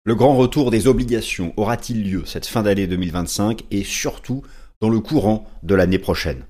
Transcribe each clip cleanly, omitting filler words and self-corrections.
Le grand retour des obligations aura-t-il lieu cette fin d'année 2025 et surtout dans le courant de l'année prochaine?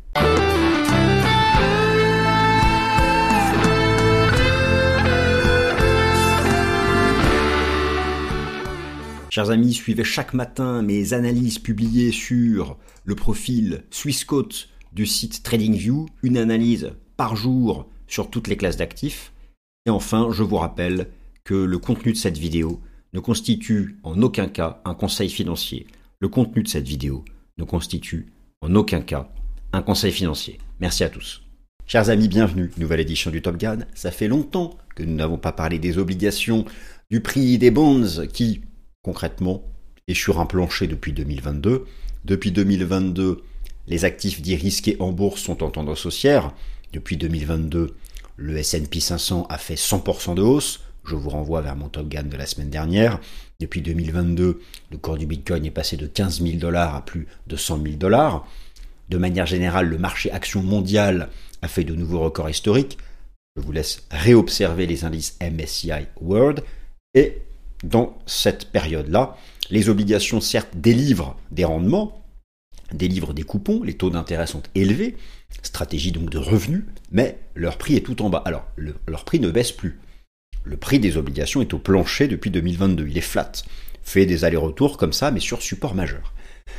Chers amis, suivez chaque matin mes analyses publiées sur le profil Swissquote du site TradingView, une analyse par jour sur toutes les classes d'actifs. Et enfin, je vous rappelle que le contenu de cette vidéo ne constitue en aucun cas un conseil financier. Le contenu de cette vidéo ne constitue en aucun cas un conseil financier. Merci à tous. Chers amis, bienvenue, nouvelle édition du Top Gun. Ça fait longtemps que nous n'avons pas parlé des obligations, du prix des bonds qui, concrètement, est sur un plancher depuis 2022. Depuis 2022, les actifs dits risqués en bourse sont en tendance haussière. Depuis 2022, le S&P 500 a fait 100% de hausse. Je vous renvoie vers mon Top Gun de la semaine dernière. Depuis 2022, le cours du Bitcoin est passé de 15 000 $ à plus de 100 000 $. De manière générale, le marché action mondial a fait de nouveaux records historiques. Je vous laisse réobserver les indices MSCI World. Et dans cette période-là, les obligations, certes, délivrent des rendements, délivrent des coupons, les taux d'intérêt sont élevés, stratégie donc de revenus, mais leur prix est tout en bas. Alors, leur prix ne baisse plus. Le prix des obligations est au plancher depuis 2022. Il est flat, fait des allers-retours comme ça, mais sur support majeur.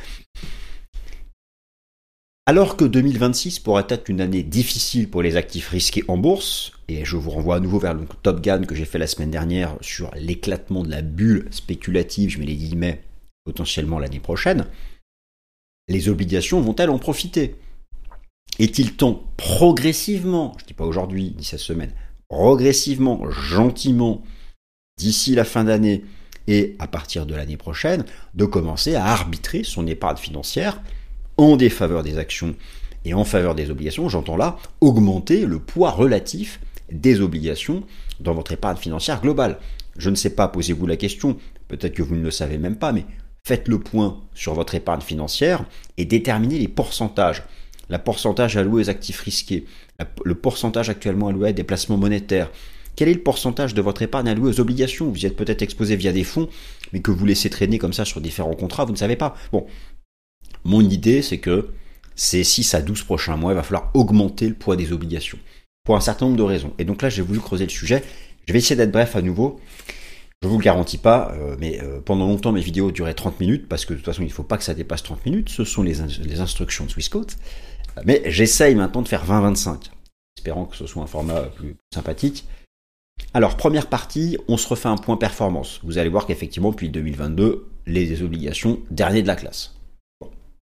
Alors que 2026 pourrait être une année difficile pour les actifs risqués en bourse, et je vous renvoie à nouveau vers le Top Gun que j'ai fait la semaine dernière sur l'éclatement de la bulle spéculative, je mets les guillemets, potentiellement l'année prochaine, les obligations vont-elles en profiter? Est-il temps progressivement, je ne dis pas aujourd'hui ni cette semaine, progressivement, gentiment, d'ici la fin d'année et à partir de l'année prochaine, de commencer à arbitrer son épargne financière en défaveur des actions et en faveur des obligations? J'entends là augmenter le poids relatif des obligations dans votre épargne financière globale. Je ne sais pas, posez-vous la question, peut-être que vous ne le savez même pas, mais faites le point sur votre épargne financière et déterminez les pourcentages. Le pourcentage alloué aux actifs risqués, le pourcentage actuellement alloué à des placements monétaires. Quel est le pourcentage de votre épargne alloué aux obligations? Vous y êtes peut-être exposé via des fonds, mais que vous laissez traîner comme ça sur différents contrats, vous ne savez pas. Bon, mon idée, c'est que ces 6 à 12 prochains mois, il va falloir augmenter le poids des obligations, pour un certain nombre de raisons. Et donc là, j'ai voulu creuser le sujet. Je vais essayer d'être bref à nouveau. Je ne vous le garantis pas, mais pendant longtemps, mes vidéos duraient 30 minutes, parce que de toute façon, il ne faut pas que ça dépasse 30 minutes. Ce sont les instructions de Swissquote. Mais j'essaye maintenant de faire 20-25, espérant que ce soit un format plus sympathique. Alors, première partie, on se refait un point performance. Vous allez voir qu'effectivement, depuis 2022, les obligations, dernier de la classe. Bon.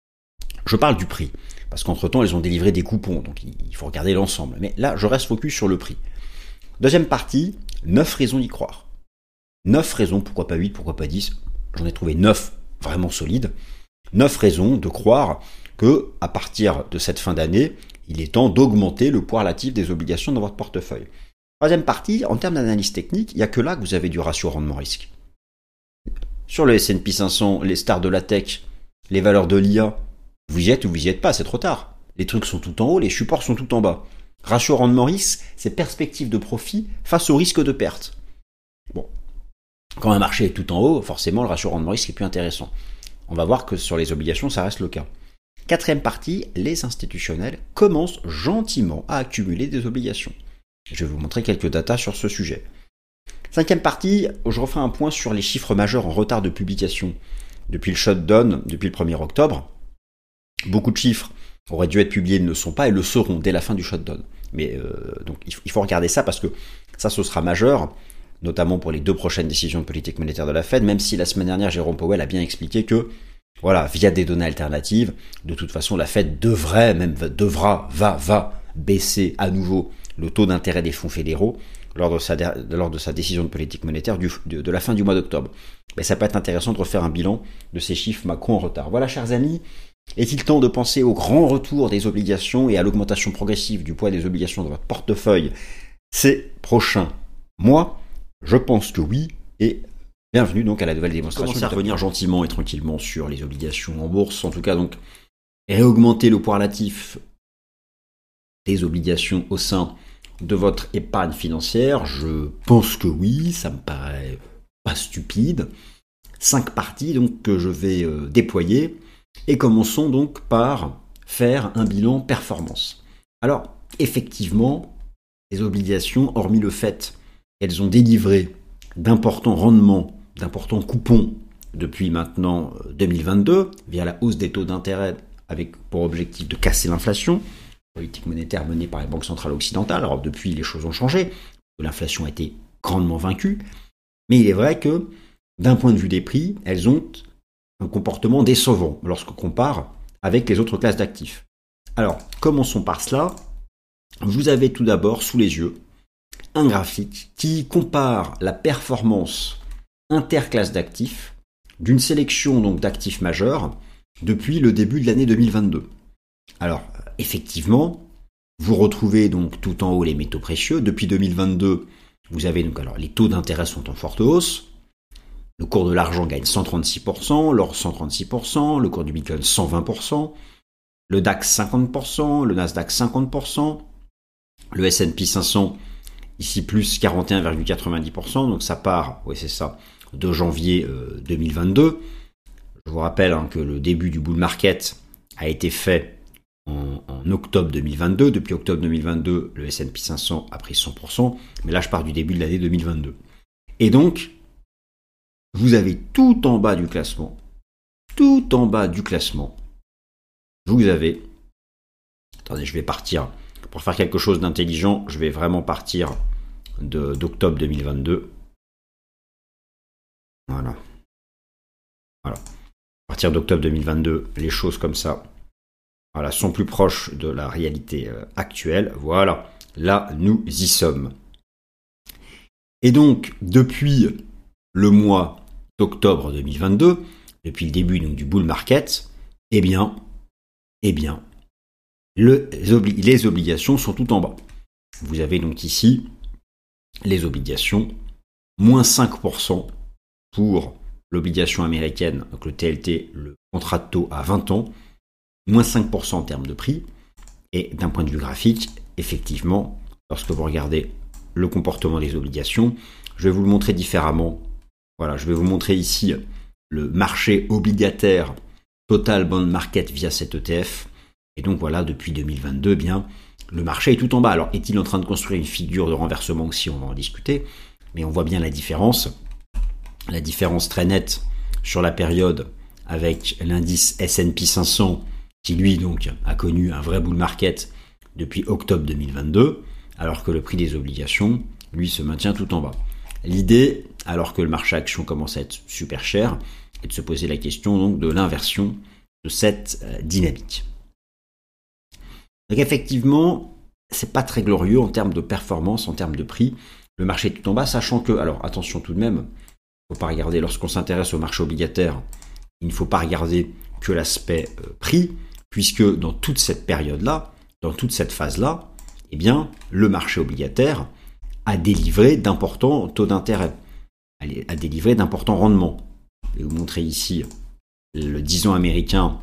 Je parle du prix, parce qu'entre-temps, elles ont délivré des coupons, donc il faut regarder l'ensemble. Mais là, je reste focus sur le prix. Deuxième partie, 9 raisons d'y croire. 9 raisons, pourquoi pas 8, pourquoi pas 10. J'en ai trouvé 9 vraiment solides. 9 raisons de croire que, à partir de cette fin d'année, il est temps d'augmenter le poids relatif des obligations dans votre portefeuille. Troisième partie, en termes d'analyse technique, il n'y a que là que vous avez du ratio rendement-risque. Sur le S&P 500, les stars de la tech, les valeurs de l'IA, vous y êtes ou vous y êtes pas, c'est trop tard. Les trucs sont tout en haut, les supports sont tout en bas. Ratio rendement-risque, c'est perspective de profit face au risque de perte. Bon, quand un marché est tout en haut, forcément le ratio rendement-risque est plus intéressant. On va voir que sur les obligations, ça reste le cas. Quatrième partie, les institutionnels commencent gentiment à accumuler des obligations. Je vais vous montrer quelques datas sur ce sujet. Cinquième partie, je refais un point sur les chiffres majeurs en retard de publication. Depuis le shutdown, depuis le 1er octobre, beaucoup de chiffres auraient dû être publiés, ne le sont pas et le seront dès la fin du shutdown. Mais donc il faut regarder ça parce que ça, ce sera majeur, notamment pour les 2 prochaines décisions de politique monétaire de la Fed, même si la semaine dernière, Jérôme Powell a bien expliqué que voilà, via des données alternatives, de toute façon, la Fed va baisser à nouveau le taux d'intérêt des fonds fédéraux lors de sa décision de politique monétaire de la fin du mois d'octobre. Mais ça peut être intéressant de refaire un bilan de ces chiffres macro en retard. Voilà, chers amis, est-il temps de penser au grand retour des obligations et à l'augmentation progressive du poids des obligations dans votre portefeuille ces prochains mois? Je pense que oui, et bienvenue donc à la nouvelle démonstration. Commencer à revenir gentiment et tranquillement sur les obligations en bourse, en tout cas donc réaugmenter le poids relatif des obligations au sein de votre épargne financière. Je pense que oui, ça me paraît pas stupide. 5 parties donc, que je vais déployer. Et commençons donc par faire un bilan performance. Alors, effectivement, les obligations, hormis le fait qu'elles ont délivré d'importants rendements, d'importants coupons depuis maintenant 2022, via la hausse des taux d'intérêt avec pour objectif de casser l'inflation, politique monétaire menée par les banques centrales occidentales. Alors depuis, les choses ont changé, l'inflation a été grandement vaincue, mais il est vrai que d'un point de vue des prix, elles ont un comportement décevant lorsqu'on compare avec les autres classes d'actifs. Alors, commençons par cela. Vous avez tout d'abord sous les yeux un graphique qui compare la performance interclasse d'actifs d'une sélection donc d'actifs majeurs depuis le début de l'année 2022. Alors, effectivement, vous retrouvez donc tout en haut les métaux précieux. Depuis 2022, vous avez donc alors les taux d'intérêt sont en forte hausse. Le cours de l'argent gagne 136%, l'or 136%, le cours du Bitcoin 120%, le DAX 50%, le Nasdaq 50%, le S&P 500 ici plus 41,90%, donc ça part, oui c'est ça, de janvier 2022. Je vous rappelle que le début du bull market a été fait en octobre 2022. Depuis octobre 2022, le S&P 500 a pris 100%, mais là je pars du début de l'année 2022. Et donc, vous avez tout en bas du classement, vous avez, attendez, je vais partir, pour faire quelque chose d'intelligent, je vais vraiment partir d'octobre 2022. Voilà. À partir d'octobre 2022, les choses comme ça, voilà, sont plus proches de la réalité actuelle. Voilà, là, nous y sommes. Et donc, depuis le mois d'octobre 2022, depuis le début donc, du bull market, eh bien, les obligations sont tout en bas. Vous avez donc ici les obligations, moins 5% pour l'obligation américaine, donc le TLT, le contrat de taux à 20 ans, moins 5% en termes de prix. Et d'un point de vue graphique, effectivement, lorsque vous regardez le comportement des obligations, je vais vous le montrer différemment. Voilà, je vais vous montrer ici le marché obligataire Total Bond Market via cet ETF. Et donc voilà, depuis 2022, bien, le marché est tout en bas. Alors, est-il en train de construire une figure de renversement aussi? On va en discuter. Mais on voit bien la différence très nette sur la période avec l'indice S&P 500 qui, lui, donc, a connu un vrai bull market depuis octobre 2022, alors que le prix des obligations, lui, se maintient tout en bas. L'idée, alors que le marché action commence à être super cher, est de se poser la question donc de l'inversion de cette dynamique. Donc effectivement, c'est pas très glorieux en termes de performance, en termes de prix. Le marché est tout en bas, sachant que, alors attention tout de même, il ne faut pas regarder, lorsqu'on s'intéresse au marché obligataire, il ne faut pas regarder que l'aspect prix, puisque dans toute cette période-là, dans toute cette phase-là, eh bien, le marché obligataire a délivré d'importants taux d'intérêt, a délivré d'importants rendements. Je vais vous montrer ici le 10 ans américain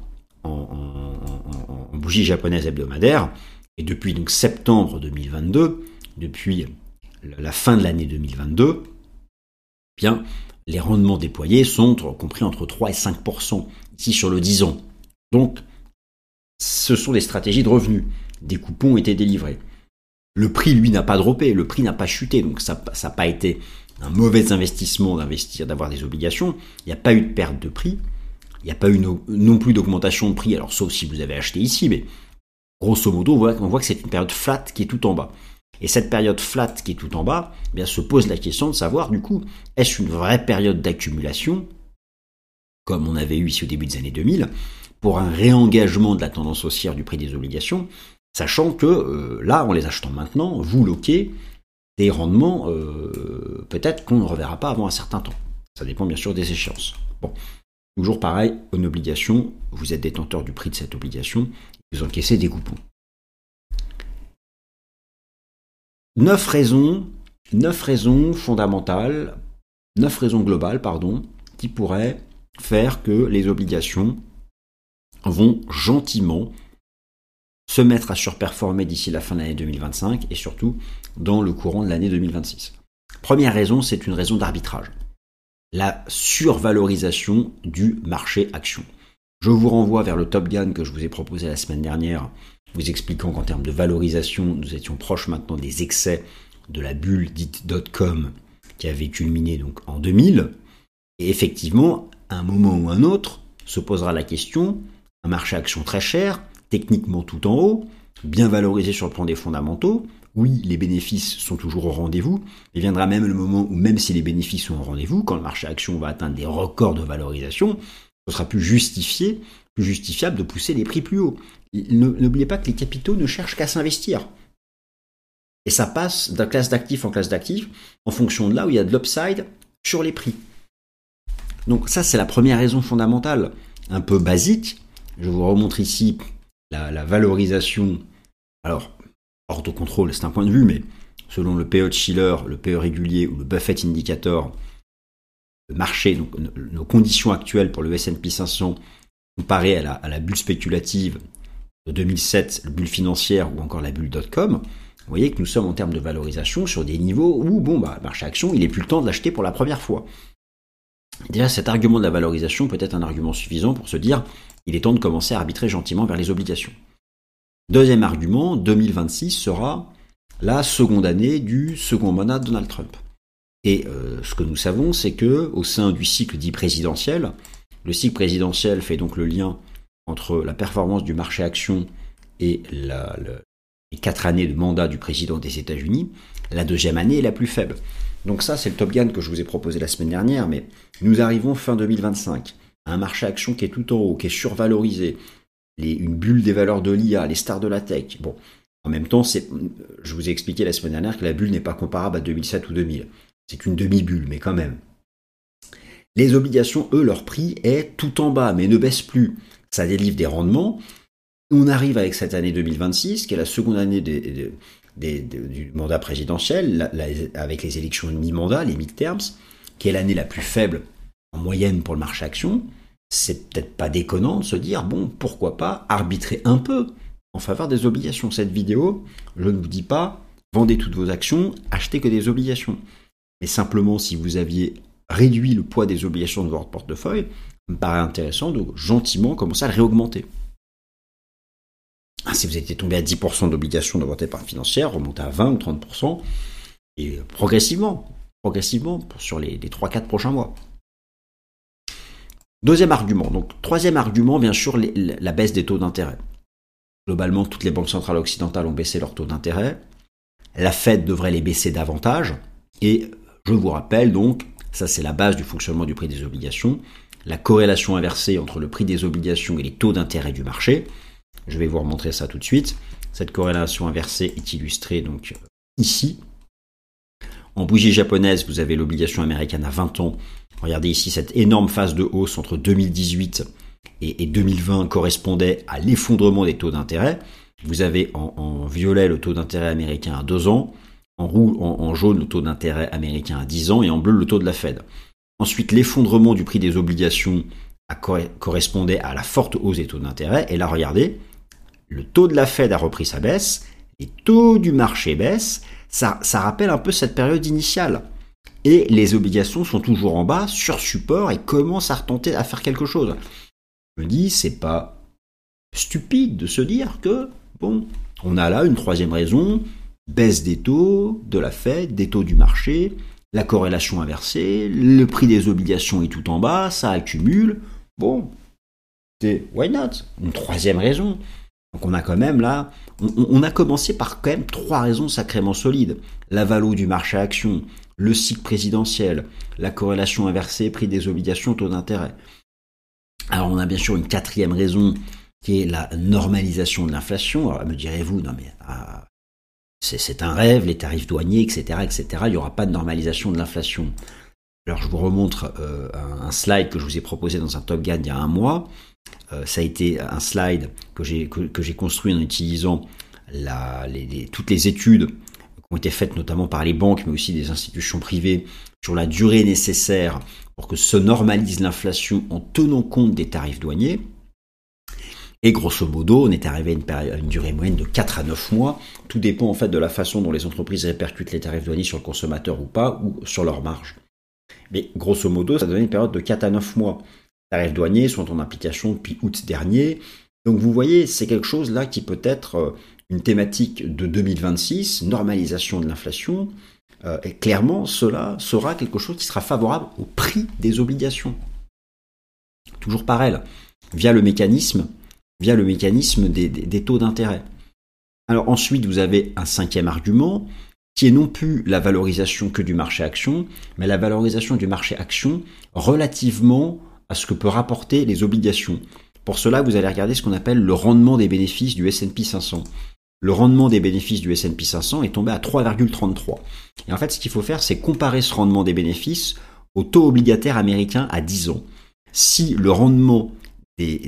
en bougie japonaise hebdomadaire, et depuis donc septembre 2022, depuis la fin de l'année 2022, bien, les rendements déployés sont compris entre 3 et 5% ici sur le 10 ans. Donc, ce sont des stratégies de revenus. Des coupons ont été délivrés. Le prix, lui, n'a pas droppé, le prix n'a pas chuté, donc ça n'a pas été un mauvais investissement d'investir, d'avoir des obligations. Il n'y a pas eu de perte de prix, il n'y a pas eu non plus d'augmentation de prix, alors sauf si vous avez acheté ici, mais grosso modo, on voit que c'est une période flat qui est tout en bas. Et cette période flat qui est tout en bas, eh bien, se pose la question de savoir, du coup, est-ce une vraie période d'accumulation, comme on avait eu ici au début des années 2000, pour un réengagement de la tendance haussière du prix des obligations, sachant que là, en les achetant maintenant, vous loquez des rendements peut-être qu'on ne reverra pas avant un certain temps. Ça dépend bien sûr des échéances. Bon, toujours pareil, une obligation, vous êtes détenteur du prix de cette obligation, vous encaissez des coupons. 9 raisons fondamentales, 9 raisons globales, qui pourraient faire que les obligations vont gentiment se mettre à surperformer d'ici la fin de l'année 2025 et surtout dans le courant de l'année 2026. Première raison, c'est une raison d'arbitrage. la survalorisation du marché action. Je vous renvoie vers le Top Gun que je vous ai proposé la semaine dernière, vous expliquant qu'en termes de valorisation, nous étions proches maintenant des excès de la bulle dite .com qui avait culminé donc en 2000. Et effectivement, à un moment ou un autre, se posera la question, un marché action très cher, techniquement tout en haut, bien valorisé sur le plan des fondamentaux. Oui, les bénéfices sont toujours au rendez-vous. Il viendra même le moment où, même si les bénéfices sont au rendez-vous, quand le marché action va atteindre des records de valorisation, ce sera plus justifiable de pousser les prix plus haut. N'oubliez pas que les capitaux ne cherchent qu'à s'investir. Et ça passe de classe d'actifs en classe d'actifs en fonction de là où il y a de l'upside sur les prix. Donc ça, c'est la première raison fondamentale, un peu basique. Je vous remontre ici la valorisation. Alors, hors de contrôle, c'est un point de vue, mais selon le PE de Shiller, le PE régulier ou le Buffett Indicator, le marché, donc nos conditions actuelles pour le S&P 500 comparées à la bulle spéculative de 2007, la bulle financière ou encore la bulle .com, vous voyez que nous sommes en termes de valorisation sur des niveaux où, le marché action, il n'est plus le temps de l'acheter pour la première fois. Déjà, cet argument de la valorisation peut être un argument suffisant pour se dire il est temps de commencer à arbitrer gentiment vers les obligations. Deuxième argument, 2026 sera la seconde année du second mandat de Donald Trump. Et ce que nous savons, c'est que au sein du cycle dit présidentiel, le cycle présidentiel fait donc le lien entre la performance du marché action et les 4 années de mandat du président des États-Unis. La deuxième année est la plus faible. Donc ça, c'est le Top Gun que je vous ai proposé la semaine dernière, mais nous arrivons fin 2025 à un marché action qui est tout en haut, qui est survalorisé, une bulle des valeurs de l'IA, les stars de la tech. Bon, en même temps, je vous ai expliqué la semaine dernière que la bulle n'est pas comparable à 2007 ou 2000. C'est qu'une demi-bulle, mais quand même. Les obligations, eux, leur prix est tout en bas, mais ne baisse plus. Ça délivre des rendements. On arrive avec cette année 2026, qui est la seconde année du mandat présidentiel, avec les élections de mi-mandat, les midterms, qui est l'année la plus faible en moyenne pour le marché action. C'est peut-être pas déconnant de se dire, pourquoi pas arbitrer un peu en faveur des obligations. Cette vidéo, je ne vous dis pas, vendez toutes vos actions, achetez que des obligations. Mais simplement, si vous aviez réduit le poids des obligations de votre portefeuille, il me paraît intéressant de gentiment commencer à le réaugmenter. Si vous étiez tombé à 10% d'obligations de votre épargne financière, remontez à 20 ou 30%, et progressivement, sur les 3-4 prochains mois. Deuxième argument. Donc, troisième argument, bien sûr, la baisse des taux d'intérêt. Globalement, toutes les banques centrales occidentales ont baissé leurs taux d'intérêt. La Fed devrait les baisser davantage. Et je vous rappelle donc, ça c'est la base du fonctionnement du prix des obligations, la corrélation inversée entre le prix des obligations et les taux d'intérêt du marché. Je vais vous remontrer ça tout de suite. Cette corrélation inversée est illustrée donc ici. En bougie japonaise, vous avez l'obligation américaine à 20 ans. Regardez ici, cette énorme phase de hausse entre 2018 et 2020 correspondait à l'effondrement des taux d'intérêt. Vous avez en violet le taux d'intérêt américain à 2 ans, en jaune le taux d'intérêt américain à 10 ans et en bleu le taux de la Fed. Ensuite, l'effondrement du prix des obligations correspondait à la forte hausse des taux d'intérêt. Et là, regardez, le taux de la Fed a repris sa baisse, les taux du marché baissent. Ça rappelle un peu cette période initiale. Et les obligations sont toujours en bas, sur support, et commencent à retenter à faire quelque chose. Je me dis, c'est pas stupide de se dire que, on a là une troisième raison, baisse des taux de la Fed, des taux du marché, la corrélation inversée, le prix des obligations est tout en bas, ça accumule. C'est why not? Une troisième raison. Donc on a quand même là, on a commencé par quand même 3 raisons sacrément solides. La valo du marché action, le cycle présidentiel, la corrélation inversée, prix des obligations, taux d'intérêt. Alors on a bien sûr une 4e raison qui est la normalisation de l'inflation. Alors me direz-vous, non mais c'est un rêve, les tarifs douaniers, etc., etc. Il n'y aura pas de normalisation de l'inflation. Alors je vous remontre un slide que je vous ai proposé dans un Top Gun il y a un mois. Ça a été un slide que j'ai construit en utilisant toutes les études qui ont été faites notamment par les banques, mais aussi des institutions privées, sur la durée nécessaire pour que se normalise l'inflation en tenant compte des tarifs douaniers. Et grosso modo, on est arrivé à une durée moyenne de 4 à 9 mois. Tout dépend en fait de la façon dont les entreprises répercutent les tarifs douaniers sur le consommateur ou pas, ou sur leur marge. Mais grosso modo, ça donnait une période de 4 à 9 mois. Les tarifs douaniers sont en application depuis août dernier. Donc vous voyez, c'est quelque chose là qui peut être une thématique de 2026, normalisation de l'inflation. Et clairement, cela sera quelque chose qui sera favorable au prix des obligations. Toujours pareil, via le mécanisme des taux d'intérêt. Alors ensuite, vous avez un cinquième argument, qui est non plus la valorisation que du marché action, mais la valorisation du marché action relativement à ce que peut rapporter les obligations. Pour cela, vous allez regarder ce qu'on appelle le rendement des bénéfices du S&P 500. Le rendement des bénéfices du S&P 500 est tombé à 3,33. Et en fait, ce qu'il faut faire, c'est comparer ce rendement des bénéfices au taux obligataire américain à 10 ans. Si le rendement des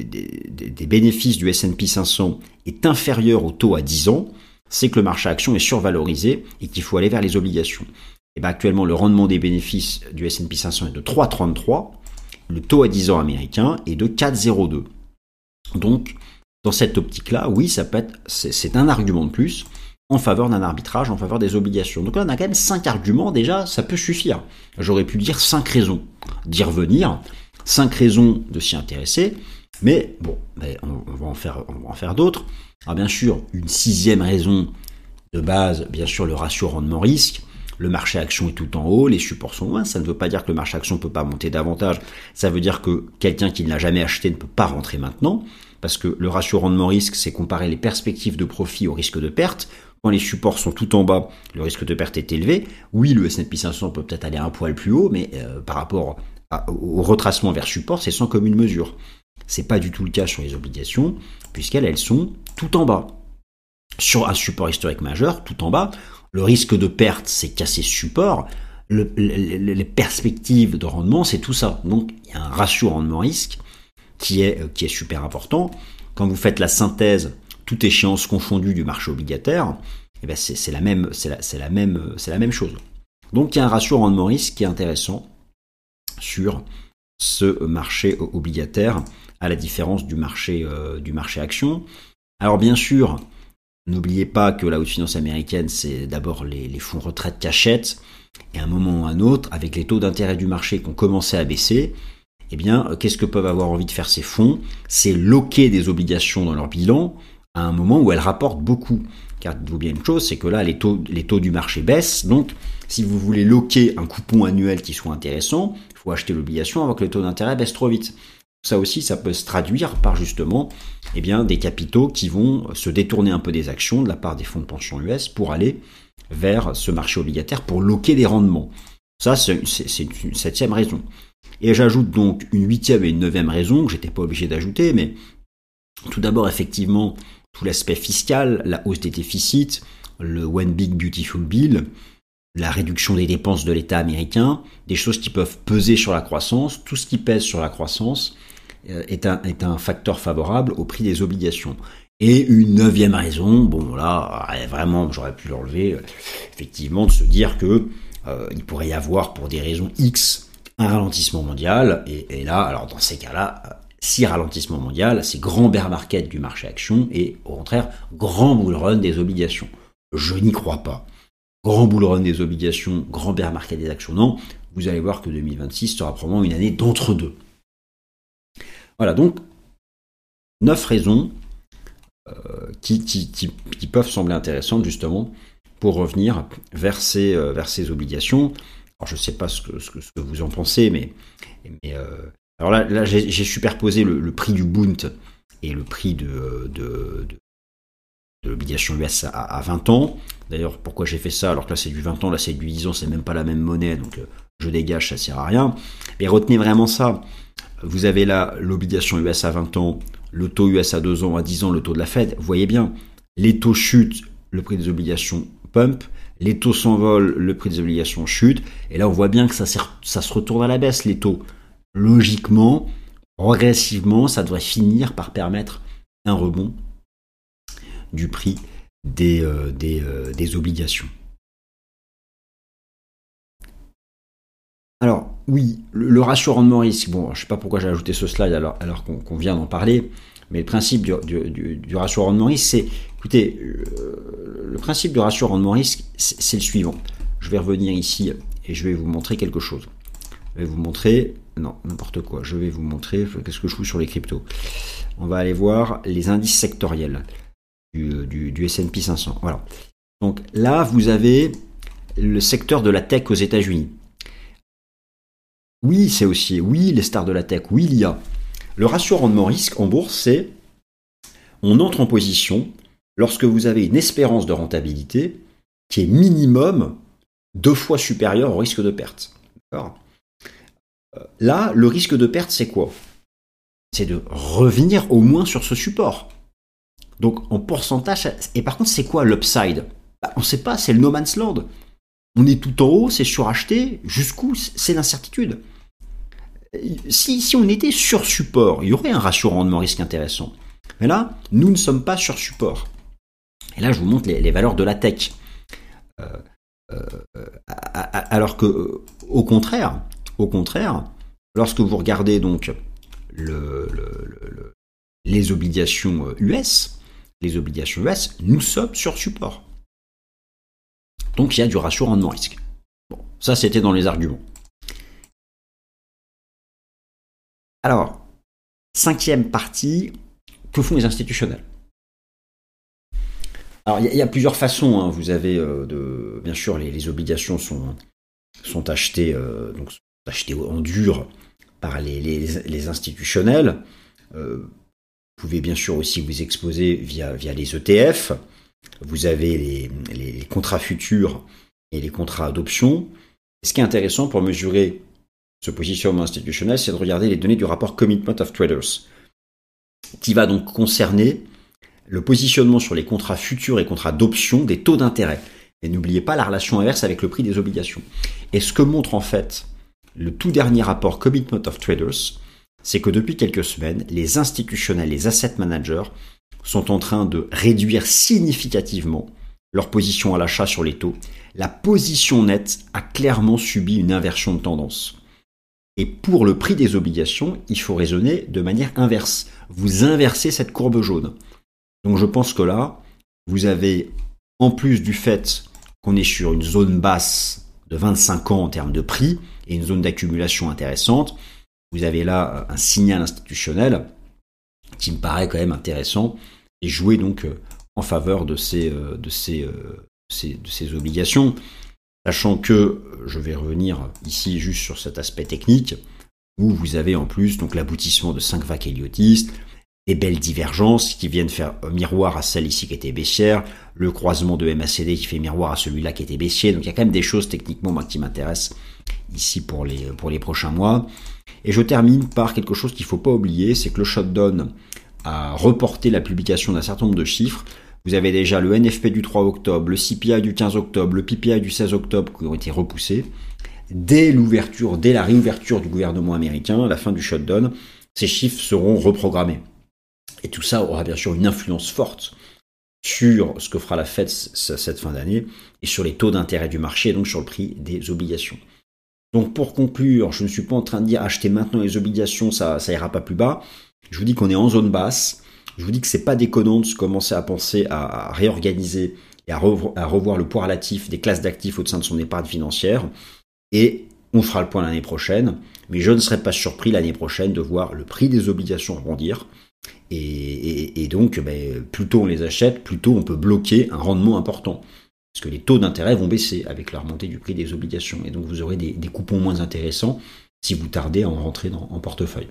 bénéfices du S&P 500 est inférieur au taux à 10 ans, c'est que le marché action est survalorisé et qu'il faut aller vers les obligations. Et bien actuellement, le rendement des bénéfices du S&P 500 est de 3,33. Le taux à 10 ans américain est de 4,02. Donc, dans cette optique-là, oui, ça peut être, c'est un argument de plus en faveur d'un arbitrage, en faveur des obligations. Donc là, on a quand même 5 arguments, déjà, ça peut suffire. J'aurais pu dire 5 raisons d'y revenir, 5 raisons de s'y intéresser, mais bon, on va en faire d'autres. Alors bien sûr, une 6e raison de base, bien sûr, le ratio rendement-risque. Le marché action est tout en haut, les supports sont loin. Ça ne veut pas dire que le marché action ne peut pas monter davantage. Ça veut dire que quelqu'un qui ne l'a jamais acheté ne peut pas rentrer maintenant. Parce que le ratio rendement-risque, c'est comparer les perspectives de profit au risque de perte. Quand les supports sont tout en bas, le risque de perte est élevé. Oui, le S&P 500 peut peut-être aller un poil plus haut, mais par rapport au retracement vers support, c'est sans commune mesure. C'est pas du tout le cas sur les obligations, puisqu'elles sont tout en bas. Sur un support historique majeur, tout en bas, le risque de perte, c'est casser ce support. Les perspectives de rendement, c'est tout ça. Donc, il y a un ratio rendement-risque qui est super important. Quand vous faites la synthèse, toute échéance confondue du marché obligataire, eh ben c'est la même chose. Donc, il y a un ratio rendement-risque qui est intéressant sur ce marché obligataire, à la différence du marché action. Alors, bien sûr, n'oubliez pas que la haute finance américaine, c'est d'abord les fonds retraite qui achètent, et à un moment ou à un autre, avec les taux d'intérêt du marché qui ont commencé à baisser, eh bien, qu'est-ce que peuvent avoir envie de faire ces fonds? C'est loquer des obligations dans leur bilan à un moment où elles rapportent beaucoup. Car dites-vous bien une chose, c'est que là, les taux du marché baissent, donc si vous voulez loquer un coupon annuel qui soit intéressant, il faut acheter l'obligation avant que les taux d'intérêt baissent trop vite. Ça aussi, ça peut se traduire par justement des capitaux qui vont se détourner un peu des actions de la part des fonds de pension US pour aller vers ce marché obligataire pour loquer des rendements. Ça, c'est une 7e raison. Et j'ajoute donc une 8e et une 9e raison que j'étais pas obligé d'ajouter, mais tout d'abord, effectivement, tout l'aspect fiscal, la hausse des déficits, le One Big Beautiful Bill, la réduction des dépenses de l'État américain, des choses qui peuvent peser sur la croissance. Tout ce qui pèse sur la croissance est un facteur favorable au prix des obligations. Et une 9e raison, bon là, vraiment, j'aurais pu l'enlever, effectivement, de se dire que il pourrait y avoir, pour des raisons X, un ralentissement mondial. Et là, alors dans ces cas-là, si ralentissement mondial, c'est grand bear market du marché action et au contraire, grand bull run des obligations. Je n'y crois pas. Grand bull run des obligations, grand bear market des actions, non. Vous allez voir que 2026 sera probablement une année d'entre-deux. Voilà, donc 9 raisons qui peuvent sembler intéressantes justement pour revenir vers ces obligations. Alors je ne sais pas ce que vous en pensez, mais alors là j'ai superposé le prix du Bund et le prix de l'obligation US à 20 ans. D'ailleurs, pourquoi j'ai fait ça alors que là c'est du 20 ans, là c'est du 10 ans, c'est même pas la même monnaie, donc je dégage, ça sert à rien. Mais retenez vraiment ça. Vous avez là l'obligation US à 20 ans, le taux US à 2 ans, à 10 ans, le taux de la Fed. Vous voyez bien, les taux chutent, le prix des obligations pump, les taux s'envolent, le prix des obligations chute. Et là, on voit bien que ça se retourne à la baisse, les taux. Logiquement, progressivement, ça devrait finir par permettre un rebond du prix des obligations. Alors, oui, le ratio rendement-risque, bon, je ne sais pas pourquoi j'ai ajouté ce slide alors qu'on vient d'en parler, mais le principe du ratio rendement-risque, c'est, écoutez, le principe du ratio rendement-risque, c'est le suivant. Je vais revenir ici et je vais vous montrer quelque chose. Je vais vous montrer, non, n'importe quoi, je vais vous montrer, qu'est-ce que je fous sur les cryptos. On va aller voir les indices sectoriels du S&P 500. Voilà. Donc là, vous avez le secteur de la tech aux États-Unis. Oui, c'est aussi, oui, les stars de la tech, oui, l'IA. Le ratio rendement-risque en bourse, c'est on entre en position lorsque vous avez une espérance de rentabilité qui est minimum 2 fois supérieure au risque de perte. D'accord ? Là, le risque de perte, c'est quoi ? C'est de revenir au moins sur ce support. Donc en pourcentage, et par contre, c'est quoi l'upside ? On ne sait pas, c'est le no man's land. On est tout en haut, c'est suracheté, jusqu'où c'est l'incertitude. Si on était sur support, il y aurait un ratio rendement-risque intéressant. Mais là, nous ne sommes pas sur support. Et là, je vous montre les valeurs de la tech. Alors que, au contraire, lorsque vous regardez donc les obligations US, nous sommes sur support. Donc il y a du ratio rendement-risque. Bon, ça c'était dans les arguments. Alors, 5e partie, que font les institutionnels ? Alors il y a plusieurs façons. Vous avez bien sûr les obligations sont achetées en dur par les institutionnels. Vous pouvez bien sûr aussi vous exposer via les ETF. Vous avez les contrats futurs et les contrats d'option. Ce qui est intéressant pour mesurer ce positionnement institutionnel, c'est de regarder les données du rapport Commitment of Traders, qui va donc concerner le positionnement sur les contrats futurs et contrats d'option des taux d'intérêt. Et n'oubliez pas la relation inverse avec le prix des obligations. Et ce que montre en fait le tout dernier rapport Commitment of Traders, c'est que depuis quelques semaines, les institutionnels, les asset managers sont en train de réduire significativement leur position à l'achat sur les taux. La position nette a clairement subi une inversion de tendance. Et pour le prix des obligations, il faut raisonner de manière inverse. Vous inversez cette courbe jaune. Donc je pense que là, vous avez, en plus du fait qu'on est sur une zone basse de 25 ans en termes de prix et une zone d'accumulation intéressante, vous avez là un signal institutionnel qui me paraît quand même intéressant et jouer donc en faveur de ces obligations. Sachant que, je vais revenir ici juste sur cet aspect technique, où vous avez en plus donc l'aboutissement de 5 vagues héliotistes, des belles divergences qui viennent faire miroir à celle ici qui était baissière, le croisement de MACD qui fait miroir à celui-là qui était baissier. Donc il y a quand même des choses techniquement qui m'intéressent ici pour les prochains mois. Et je termine par quelque chose qu'il ne faut pas oublier, c'est que le shutdown a reporté la publication d'un certain nombre de chiffres. Vous avez déjà le NFP du 3 octobre, le CPI du 15 octobre, le PPI du 16 octobre qui ont été repoussés. Dès la réouverture du gouvernement américain, à la fin du shutdown, ces chiffres seront reprogrammés. Et tout ça aura bien sûr une influence forte sur ce que fera la Fed cette fin d'année et sur les taux d'intérêt du marché et donc sur le prix des obligations. Donc pour conclure, je ne suis pas en train de dire acheter maintenant les obligations, ça ira pas plus bas. Je vous dis qu'on est en zone basse. Je vous dis que c'est pas déconnant de commencer à penser à réorganiser et à revoir le poids relatif des classes d'actifs au sein de son épargne financière. Et on fera le point l'année prochaine. Mais je ne serais pas surpris l'année prochaine de voir le prix des obligations rebondir. Et donc, plus tôt on les achète, plus tôt on peut bloquer un rendement important. Parce que les taux d'intérêt vont baisser avec la remontée du prix des obligations. Et donc vous aurez des coupons moins intéressants si vous tardez à en rentrer en portefeuille.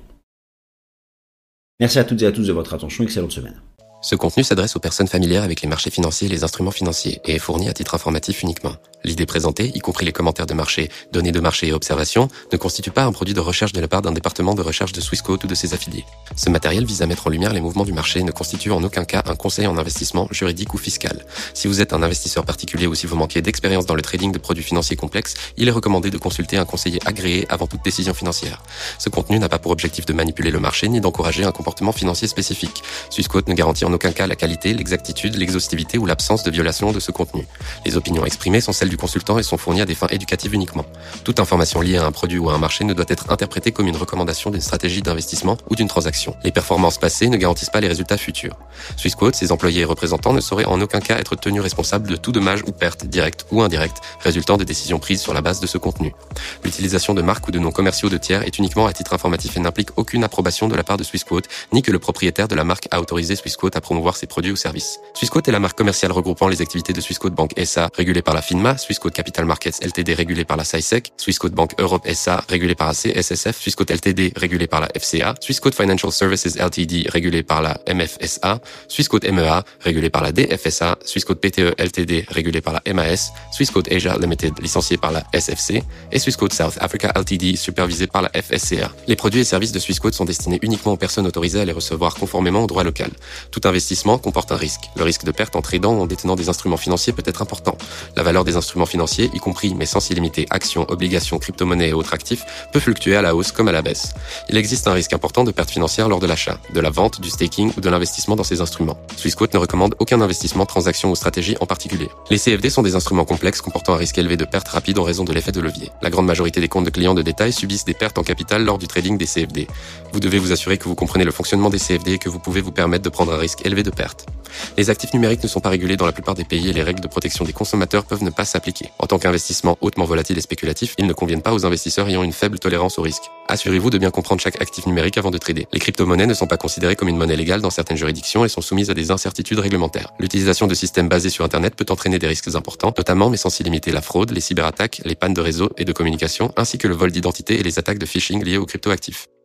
Merci à toutes et à tous de votre attention. Excellente semaine. Ce contenu s'adresse aux personnes familières avec les marchés financiers et les instruments financiers et est fourni à titre informatif uniquement. L'idée présentée, y compris les commentaires de marché, données de marché et observations, ne constitue pas un produit de recherche de la part d'un département de recherche de Swissquote ou de ses affiliés. Ce matériel vise à mettre en lumière les mouvements du marché et ne constitue en aucun cas un conseil en investissement juridique ou fiscal. Si vous êtes un investisseur particulier ou si vous manquez d'expérience dans le trading de produits financiers complexes, il est recommandé de consulter un conseiller agréé avant toute décision financière. Ce contenu n'a pas pour objectif de manipuler le marché ni d'encourager un comportement financier spécifique. Swissquote ne garantit en aucun cas la qualité, l'exactitude, l'exhaustivité ou l'absence de violation de ce contenu. Les opinions exprimées sont celles du consultant et sont fournies à des fins éducatives uniquement. Toute information liée à un produit ou à un marché ne doit être interprétée comme une recommandation d'une stratégie d'investissement ou d'une transaction. Les performances passées ne garantissent pas les résultats futurs. Swissquote, ses employés et représentants ne sauraient en aucun cas être tenus responsables de tout dommage ou perte, directe ou indirecte, résultant des décisions prises sur la base de ce contenu. L'utilisation de marques ou de noms commerciaux de tiers est uniquement à titre informatif et n'implique aucune approbation de la part de Swissquote, ni que le propriétaire de la marque a autorisé Swissquote à promouvoir ses produits ou services. Swissquote est la marque commerciale regroupant les activités de Swissquote Bank SA, régulée par la FINMA, Swissquote Capital Markets Ltd, régulée par la SISEC, Swissquote Bank Europe SA, régulée par la CSSF, Swissquote Ltd, régulée par la FCA, Swissquote Financial Services Ltd, régulée par la MFSA, Swissquote MEA, régulée par la DFSA, Swissquote PTE Ltd, régulée par la MAS, Swissquote Asia Limited, licenciée par la SFC, et Swissquote South Africa Ltd, supervisée par la FSCA. Les produits et services de Swissquote sont destinés uniquement aux personnes autorisées à les recevoir conformément au droit local. Tout investissement comporte un risque. Le risque de perte en tradant ou en détenant des instruments financiers peut être important. La valeur des instruments financiers, y compris mais sans s'y limiter actions, obligations, crypto-monnaies et autres actifs, peut fluctuer à la hausse comme à la baisse. Il existe un risque important de perte financière lors de l'achat, de la vente, du staking ou de l'investissement dans ces instruments. Swissquote ne recommande aucun investissement, transaction ou stratégie en particulier. Les CFD sont des instruments complexes comportant un risque élevé de perte rapide en raison de l'effet de levier. La grande majorité des comptes de clients de détail subissent des pertes en capital lors du trading des CFD. Vous devez vous assurer que vous comprenez le fonctionnement des CFD et que vous pouvez vous permettre de prendre un risque élevé de perte. Les actifs numériques ne sont pas régulés dans la plupart des pays et les règles de protection des consommateurs peuvent ne pas s'appliquer. En tant qu'investissement hautement volatile et spéculatif, ils ne conviennent pas aux investisseurs ayant une faible tolérance au risque. Assurez-vous de bien comprendre chaque actif numérique avant de trader. Les crypto-monnaies ne sont pas considérées comme une monnaie légale dans certaines juridictions et sont soumises à des incertitudes réglementaires. L'utilisation de systèmes basés sur Internet peut entraîner des risques importants, notamment mais sans s'y limiter la fraude, les cyberattaques, les pannes de réseau et de communication, ainsi que le vol d'identité et les attaques de phishing liées aux cryptoactifs.